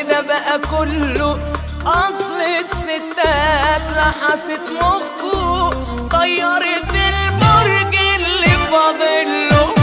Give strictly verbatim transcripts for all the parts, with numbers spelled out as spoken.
كده بقى كله اصل الستات لحست مخه، طيرت البرج اللي فاضله.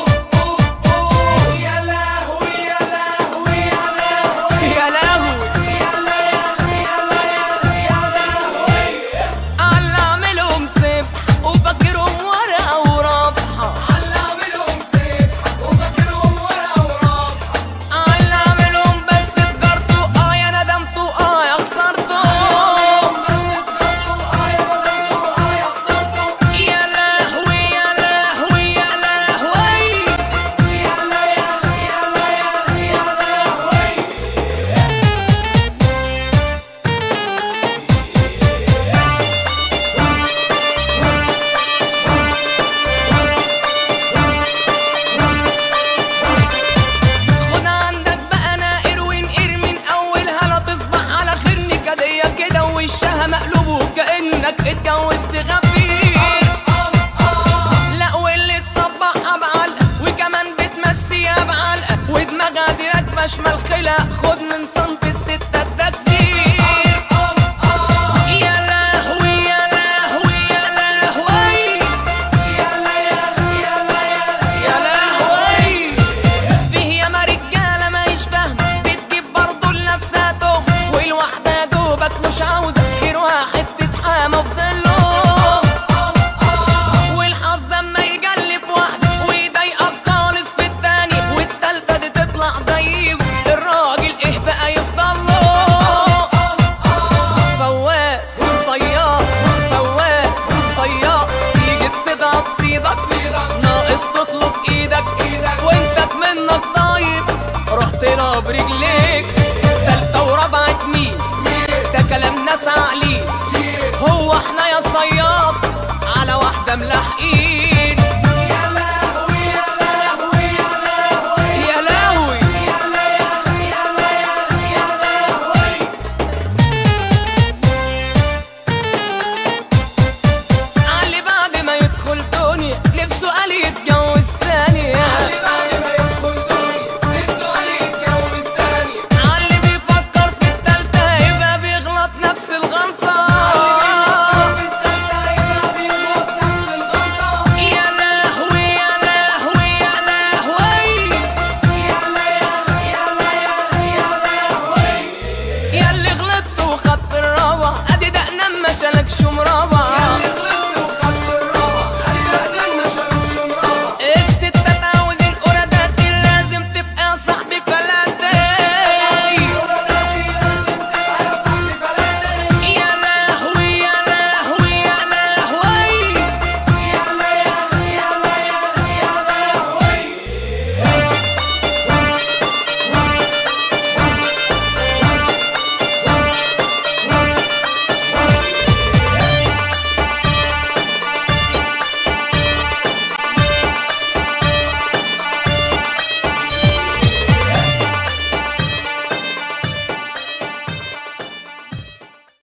كأنك اتجوزت غفير، لا واللي تصبحها بعلقة وكمان بتمسيها بعلقة ودماغها دي راكبة شمال خلق، خد من صنف الستات ده كتير. يا لهوي يا لهوي يا لهوي يا لهوي يا لهوي. فيه ياما رجالة ماهيش فاهمة بتجيب برضه لنفسها تهمة، والواحدة يا دوبك مش عاوزة غير واحد مفضله، والحظ اما يجلب واحده ويضايقك خالص في التاني والتالتة دي تطلع زيه، الراجل ايه بقى يفضله؟ فواز صياد فواز صياد، تيجي تصيدها تصيدك ناقص تطلب ايدك وانت منك طيب رحت لها برجليك. تالتة ورابعة مين؟ ده كلام ناس عقلي، هو احنا يا صياد على واحدة ملاحقين؟